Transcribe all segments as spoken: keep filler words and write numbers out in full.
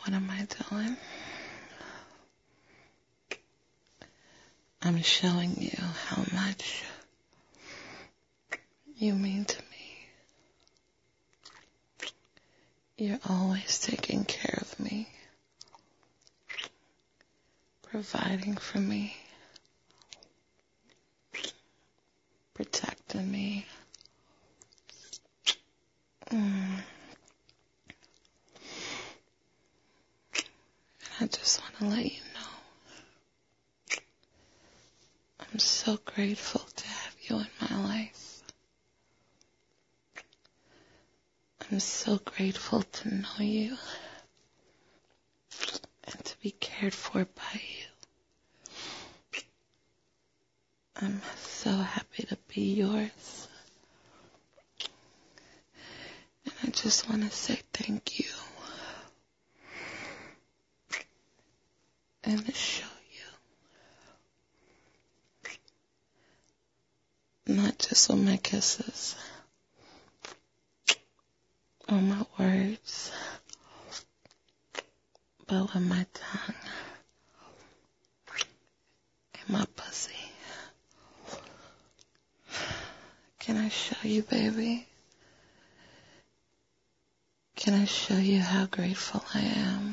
What am I doing? I'm showing you how much you mean to me. You're always taking care of me, providing for me, protecting me. Mm. I just want to let you know, I'm so grateful to have you in my life. I'm so grateful to know you and to be cared for by you. I'm so happy to be yours. And I just want to say thank you. And to show you, not just with my kisses or my words, but with my tongue and my pussy. Can I show you, baby? Can I show you how grateful I am?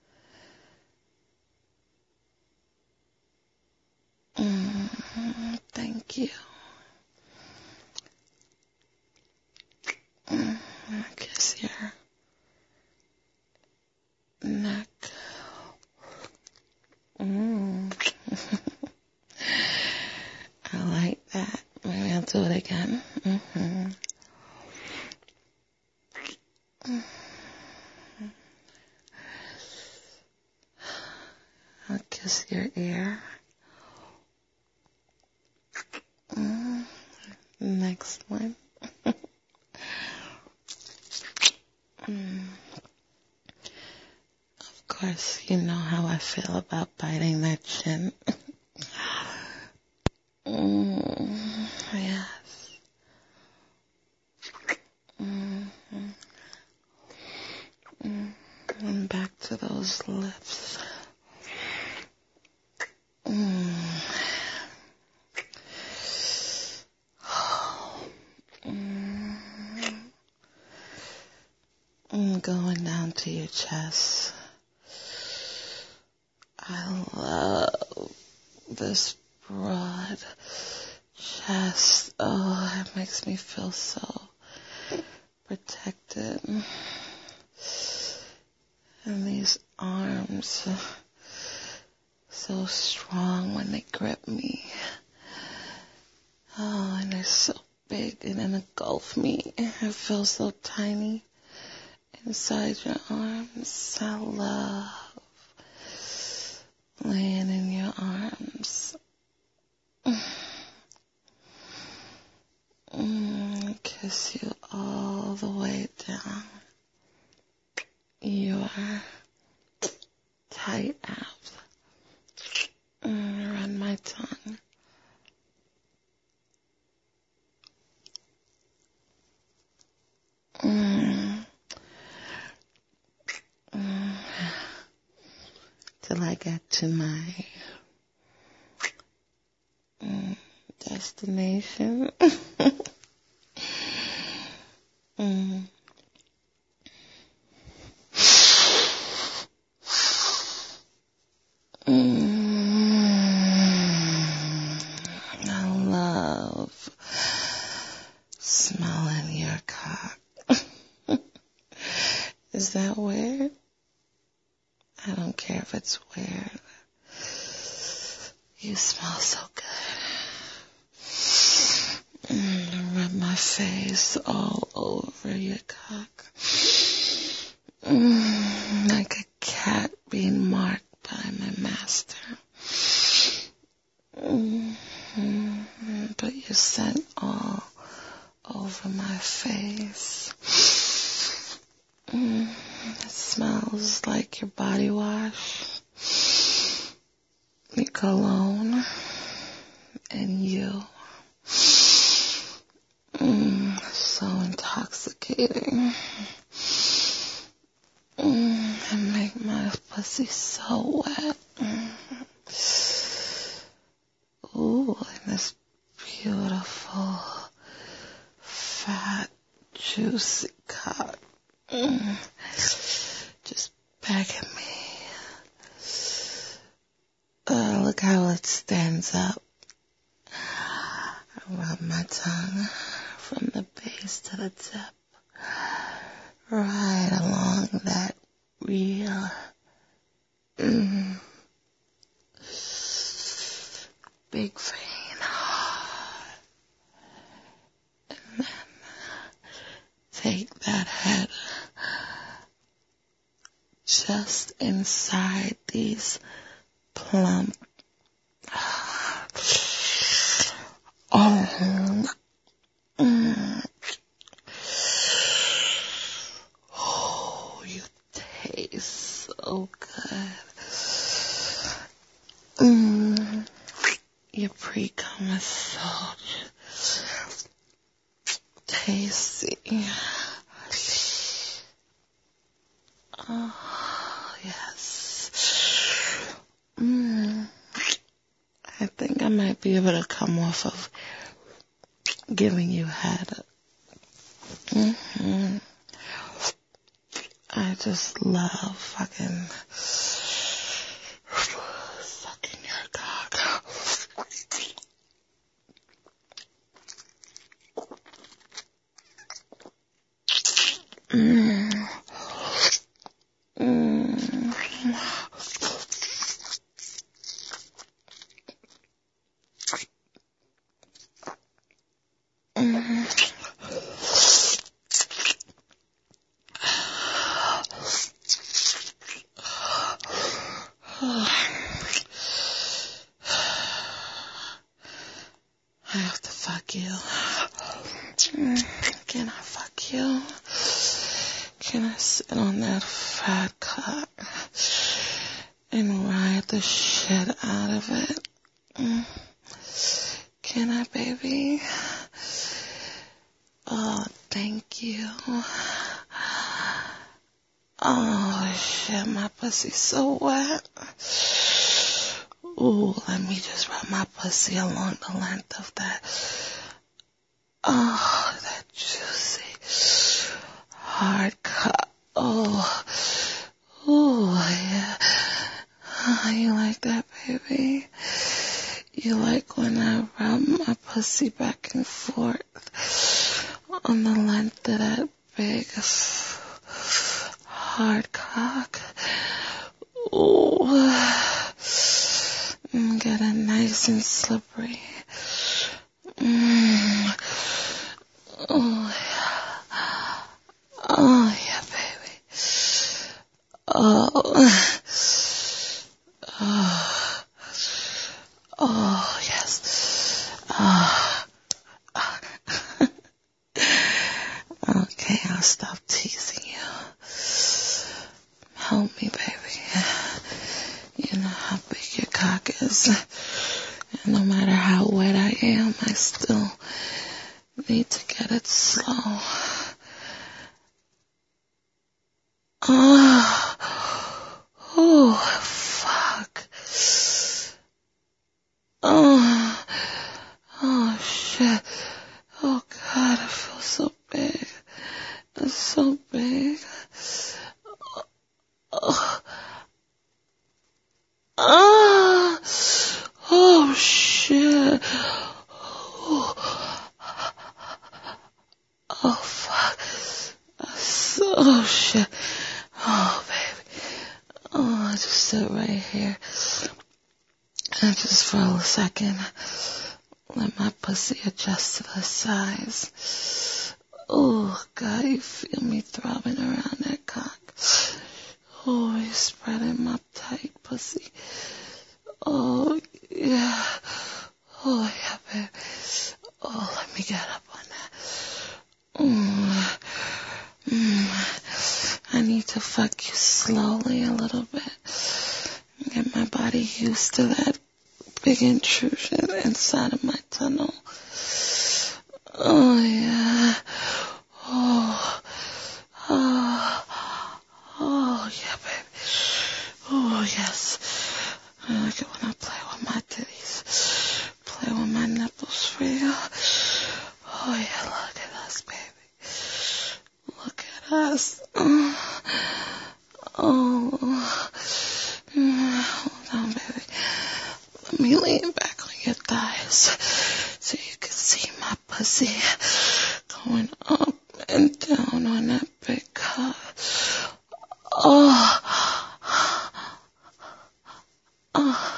Mm, thank you. Mm, kiss your neck. Mm. I like that. Maybe I'll do it again. Mm-hmm. I'll kiss your ear. Mm. Next one. mm. Of course, you know how I feel about biting that chin. mm. Yes. Mm-hmm. Mm. And back to those lips. Mm. Mm. Mm. Going down to your chest. I love this broad chest. Oh, it makes me feel so protected. And these arms, so strong when they grip me. Oh, and they're so big and then engulf me. I feel so tiny inside your arms. I love laying in your arms. Mm, kiss you all the way down your tight abs. Mm, run my tongue. Mm. Mm. Till I get to my mm, destination. mm. I love smelling your cock. Is that weird? I don't care if it's weird. You smell so good. Mm, rub my face all over your cock. Mm, like a cat being marked by my master. Mm-hmm. Put your scent all over my face. Mm, it smells like your body wash, your cologne, and you. Mm, so intoxicating. Mm, and make My pussy's so wet. Ooh, and this beautiful, fat, juicy cock. Mm. Just begging me. Uh, look how it stands up. I rub my tongue from the base to the tip, right along that real mm, big vein. And then take that head just inside these plump oh, mm. Oh, you taste so good. Mm. Your pre-cum is so tasty. Oh, yes. Mm. I think I might be able to come off of giving you head. Mm-hmm. I just love fucking sucking your cock. Mm. Mm. Mm. I have to fuck you. Can I fuck you? Can I sit on that fat cock and ride the shit out of it? Can I, baby? Oh, thank you. Oh, shit, my pussy's so wet. Ooh, let me just rub my pussy along the length of that. Oh, that juicy, hard cut. Oh, ooh, yeah. Oh, you like that, baby? You like when I rub my pussy back and forth on the length of that big, hard cock? Ooh. Get it nice and slippery. Mm. Oh, yeah. Oh, yeah, baby. Oh. Oh. Oh, yes. Oh. Okay, I'll stop teasing you. Help me, baby. You know how big your cock is. And no matter how wet I am, I still need to get it slow. Oh, oh, fuck. Oh, oh, shit. Oh, God, I feel so big. It's so big. Oh, oh, oh shit. Oh, oh fuck. So, oh, shit. Oh, baby. Oh, I just sit right here. And just for a second, let my pussy adjust to the size. Oh, God, you feel me throbbing around that cock. Oh, you spreading my tight pussy. Oh, yeah. Oh, yeah, baby. Oh, let me get up on that. Mm. Mm. I need to fuck you slowly a little bit. Get my body used to that big intrusion inside of my tunnel. Oh, yeah. Oh, oh, oh, yeah, baby. like it when I play with my titties. Play with my nipples for you. Oh yeah, look at us, baby. Look at us. Oh. Oh. Hold on, baby. Let me lean back on your thighs so you can see my pussy going up and down on that big cock. Oh. Oh.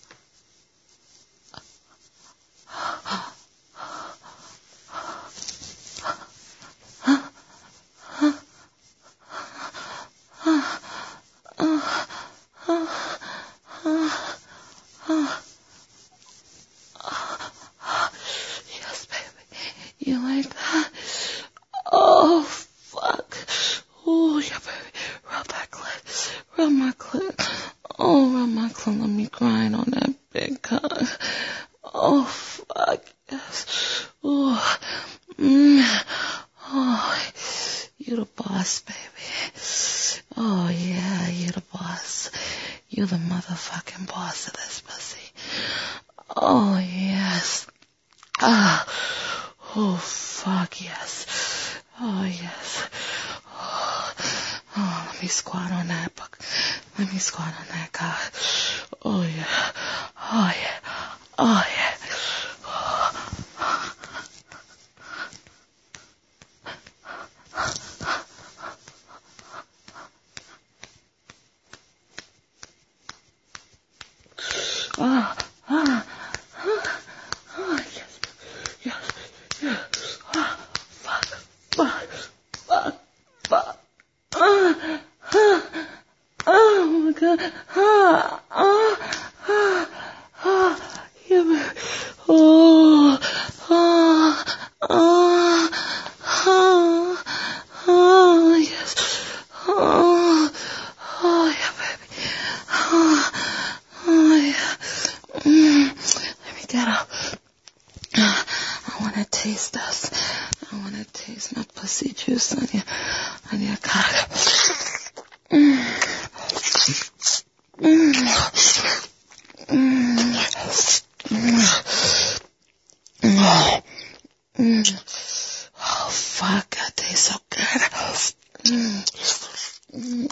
Yes, baby. You like that? Oh, fuck. Oh, yeah, baby. Rub that clit. Rub my clit. Oh, rub my clit. Let me grind on that big cock. Oh, fuck. Yes. Oh. Mm. Oh. You the boss, baby. Oh, yeah, you the boss. You the motherfucking boss of this pussy. Oh, yes. Ah. Oh, fuck, yes. Oh, yes. Oh, oh, let me squat on that buck. Let me squat on that cock. Oh, yeah. Oh, yeah. Oh, yeah. Oh. Ah, ah, ah, ah, yes, yes, yes, ah, fuck, fuck, fuck, fuck, ah, ah, oh my god, ah, ah, ah, ah, yeah, baby, oh, ah, ah, ah, ah, yes, oh, oh, yeah, baby, ah, oh, yeah. Mm, let me get up. I want to taste this. I want to taste my pussy juice on your, on your cock. Mm. Mm. Mm. Mm. Mm. Oh, fuck. That tastes so good. Mm. Mm.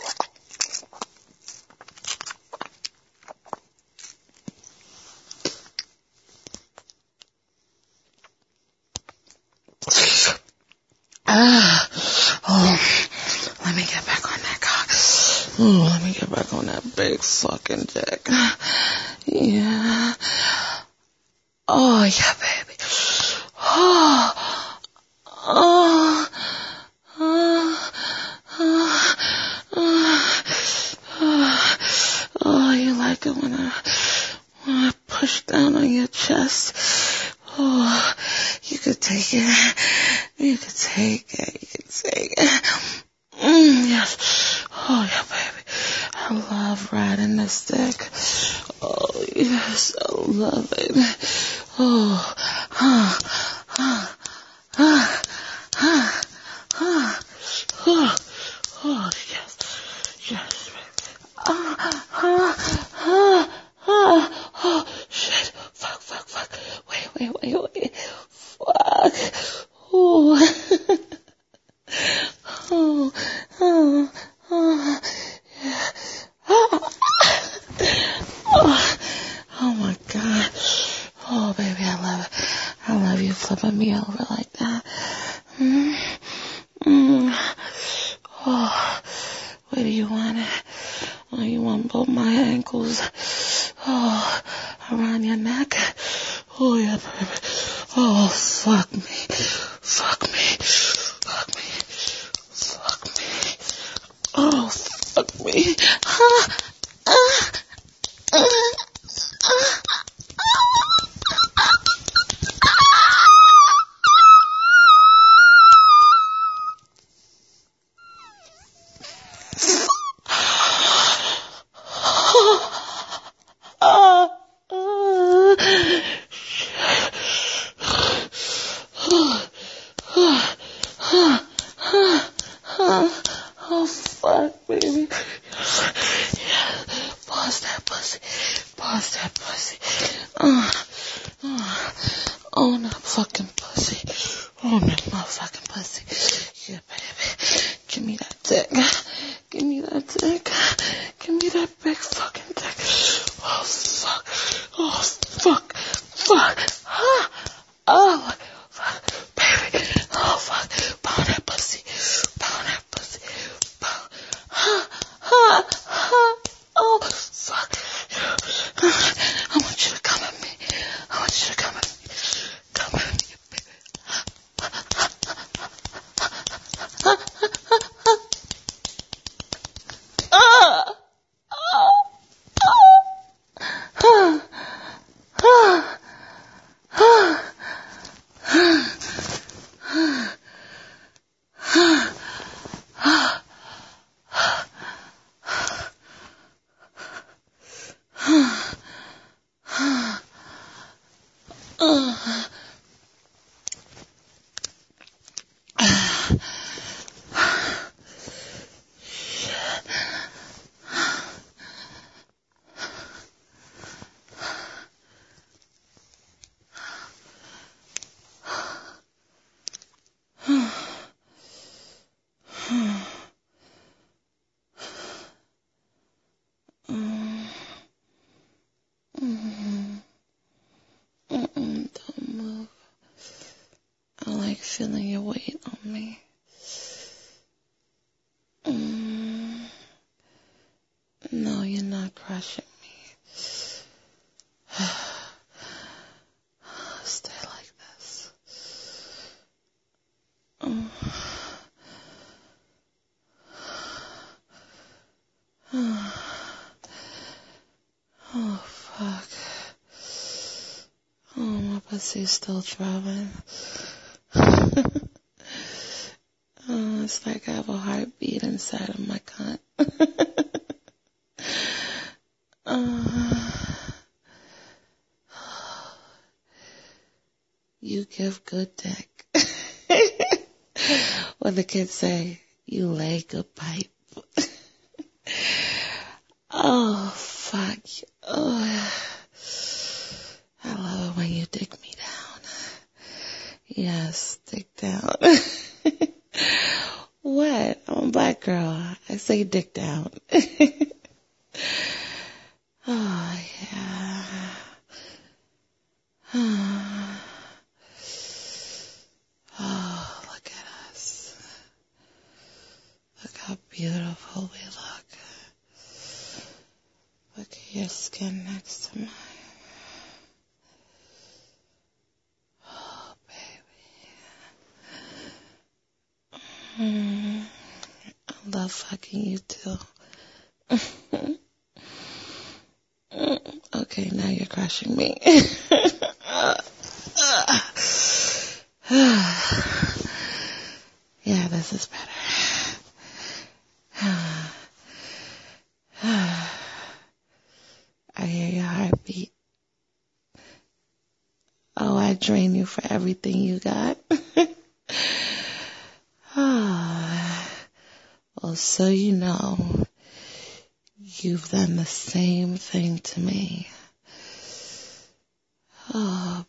Ah, oh, let me get back on that cock. Oh, let me get back on that big fucking dick. Yeah. Oh, yeah, baby. Oh, oh, oh, oh, oh, oh, oh, you like it when I, when I push down on your chest. Oh, you could take it. You could take it. You could take it. Mm, yes. Oh, yeah, baby. I love riding this dick. Oh, yes. I love it. Oh, huh, huh, huh, huh, huh, huh. Oh, yes. Yes, baby. Ah, ah, ah, ah. Oh, shit. Fuck, fuck, fuck. Wait, wait, wait, wait. Fuck. Oh. Oh, oh, oh, yeah. Oh. Oh, oh my God. Oh, baby, I love it. I love you flipping me over like that. Mm. Mm. Oh, where do you want it? Oh, you want both my ankles? Oh, around your neck? Oh, yeah, baby. Oh, fuck me. Fuck me. Fuck me. Fuck me. Oh, fuck me. Ah, ah, ah, ah. Oh, fuck, baby. Yeah. Pause that pussy. Pause. dick. Give me that big fucking dick. Oh, fuck. Oh, fuck. Fuck. Ah. Oh, fuck. Baby. Oh, fuck. Pound that pussy. Pound that pussy. Pound. Ah. Ah. Ah. Oh, fuck. I want you to come at me. I want you to come at me. Come at me, baby. Ah. Mm-mm, don't move. I like feeling your weight on me. Mm. No, you're not crushing me. Stay like this. Mm. Oh, fuck. Oh, my pussy's still throbbing. Oh, it's like I have a heartbeat inside of my cunt. uh, you give good dick. What the kids say, you lay good pipe. Oh, fuck. Oh, I love it when you dig me down. Yes, dig down. What? I'm a black girl. I say dick down. Oh, yeah. Oh, look at us. Look how beautiful we look. Look at your skin next to mine. Oh, baby. Mm, I love fucking you too. Okay, now you're crushing me. Yeah, this is better. I hear your heartbeat. Oh, I drain you for everything you got. Oh, well, so you know, you've done the same thing to me. Oh,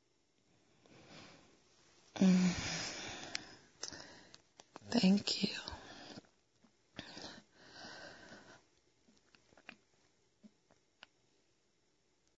baby. Mm. Thank you.